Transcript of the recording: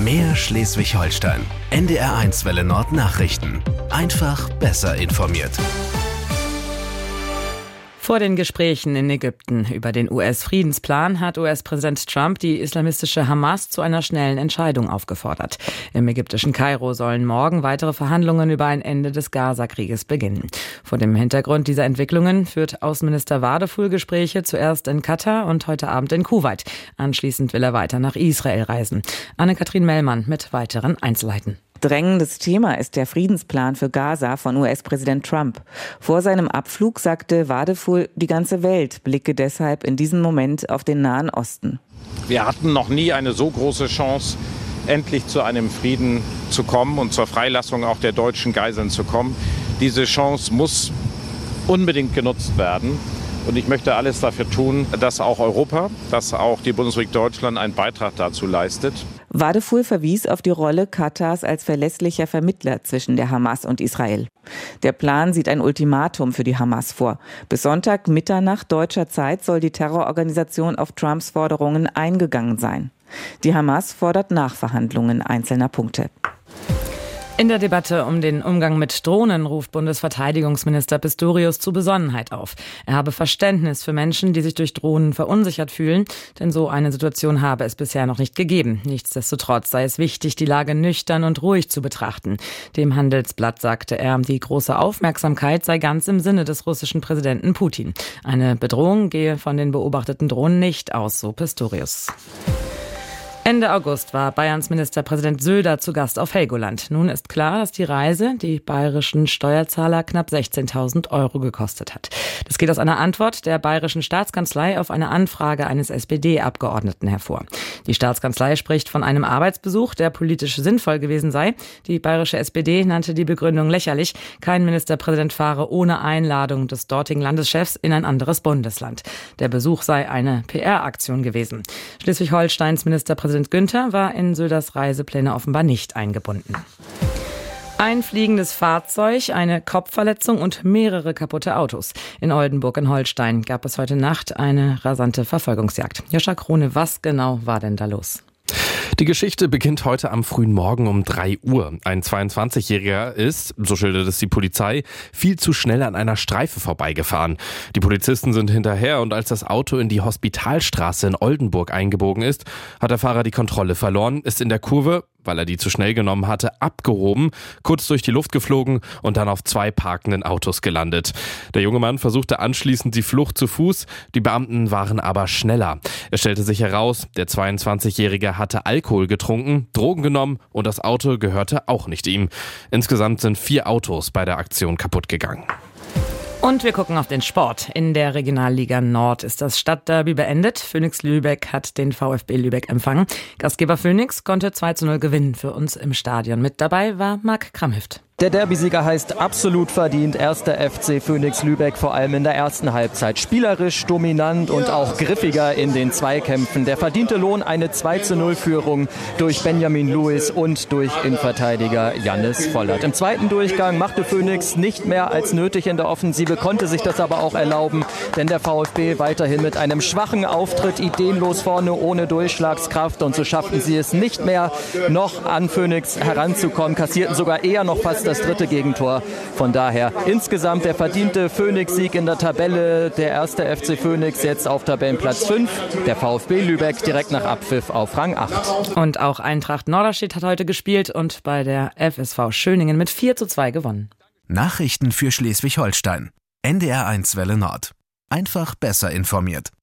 Mehr Schleswig-Holstein. NDR1 Welle Nord Nachrichten. Einfach besser informiert. Vor den Gesprächen in Ägypten über den US-Friedensplan hat US-Präsident Trump die islamistische Hamas zu einer schnellen Entscheidung aufgefordert. Im ägyptischen Kairo sollen morgen weitere Verhandlungen über ein Ende des Gaza-Krieges beginnen. Vor dem Hintergrund dieser Entwicklungen führt Außenminister Wadefuhl Gespräche zuerst in Katar und heute Abend in Kuwait. Anschließend will er weiter nach Israel reisen. Anne-Kathrin Mellmann mit weiteren Einzelheiten. Drängendes Thema ist der Friedensplan für Gaza von US-Präsident Trump. Vor seinem Abflug sagte Wadefuhl, die ganze Welt blicke deshalb in diesem Moment auf den Nahen Osten. Wir hatten noch nie eine so große Chance, endlich zu einem Frieden zu kommen und zur Freilassung auch der deutschen Geiseln zu kommen. Diese Chance muss unbedingt genutzt werden. Und ich möchte alles dafür tun, dass auch Europa, dass auch die Bundesrepublik Deutschland einen Beitrag dazu leistet. Wadefuhl verwies auf die Rolle Katars als verlässlicher Vermittler zwischen der Hamas und Israel. Der Plan sieht ein Ultimatum für die Hamas vor. Bis Sonntag Mitternacht deutscher Zeit soll die Terrororganisation auf Trumps Forderungen eingegangen sein. Die Hamas fordert Nachverhandlungen einzelner Punkte. In der Debatte um den Umgang mit Drohnen ruft Bundesverteidigungsminister Pistorius zu Besonnenheit auf. Er habe Verständnis für Menschen, die sich durch Drohnen verunsichert fühlen, denn so eine Situation habe es bisher noch nicht gegeben. Nichtsdestotrotz sei es wichtig, die Lage nüchtern und ruhig zu betrachten. Dem Handelsblatt sagte er, die große Aufmerksamkeit sei ganz im Sinne des russischen Präsidenten Putin. Eine Bedrohung gehe von den beobachteten Drohnen nicht aus, so Pistorius. Ende August war Bayerns Ministerpräsident Söder zu Gast auf Helgoland. Nun ist klar, dass die Reise die bayerischen Steuerzahler knapp 16.000 € gekostet hat. Das geht aus einer Antwort der bayerischen Staatskanzlei auf eine Anfrage eines SPD-Abgeordneten hervor. Die Staatskanzlei spricht von einem Arbeitsbesuch, der politisch sinnvoll gewesen sei. Die bayerische SPD nannte die Begründung lächerlich. Kein Ministerpräsident fahre ohne Einladung des dortigen Landeschefs in ein anderes Bundesland. Der Besuch sei eine PR-Aktion gewesen. Schleswig-Holsteins Ministerpräsident Günther war in Söders Reisepläne offenbar nicht eingebunden. Ein fliegendes Fahrzeug, eine Kopfverletzung und mehrere kaputte Autos. In Oldenburg in Holstein gab es heute Nacht eine rasante Verfolgungsjagd. Joscha Krone, was genau war denn da los? Die Geschichte beginnt heute am frühen Morgen um 3 Uhr. Ein 22-Jähriger ist, so schildert es die Polizei, viel zu schnell an einer Streife vorbeigefahren. Die Polizisten sind hinterher und als das Auto in die Hospitalstraße in Oldenburg eingebogen ist, hat der Fahrer die Kontrolle verloren, ist in der Kurve, weil er die zu schnell genommen hatte, abgehoben, kurz durch die Luft geflogen und dann auf 2 parkenden Autos gelandet. Der junge Mann versuchte anschließend die Flucht zu Fuß, die Beamten waren aber schneller. Es stellte sich heraus, der 22-Jährige hatte Alkohol getrunken, Drogen genommen und das Auto gehörte auch nicht ihm. Insgesamt sind 4 Autos bei der Aktion kaputt gegangen. Und wir gucken auf den Sport. In der Regionalliga Nord ist das Stadtderby beendet. Phoenix Lübeck hat den VfB Lübeck empfangen. Gastgeber Phoenix konnte 2:0 gewinnen für uns im Stadion. Mit dabei war Marc Kramhüft. Der Derbysieger heißt absolut verdient. 1. FC Phoenix Lübeck, vor allem in der ersten Halbzeit. Spielerisch, dominant und auch griffiger in den Zweikämpfen. Der verdiente Lohn, eine 2:0-Führung durch Benjamin Lewis und durch Innenverteidiger Jannis Vollert. Im zweiten Durchgang machte Phoenix nicht mehr als nötig in der Offensive, konnte sich das aber auch erlauben, denn der VfB weiterhin mit einem schwachen Auftritt, ideenlos vorne, ohne Durchschlagskraft. Und so schafften sie es nicht mehr, noch an Phoenix heranzukommen, kassierten sogar eher noch fast das 3. Gegentor. Von daher insgesamt der verdiente Phoenix-Sieg in der Tabelle. Der 1. FC Phoenix jetzt auf Tabellenplatz 5. Der VfB Lübeck direkt nach Abpfiff auf Rang 8. Und auch Eintracht Norderstedt hat heute gespielt und bei der FSV Schöningen mit 4:2 gewonnen. Nachrichten für Schleswig-Holstein. NDR1 Welle Nord. Einfach besser informiert.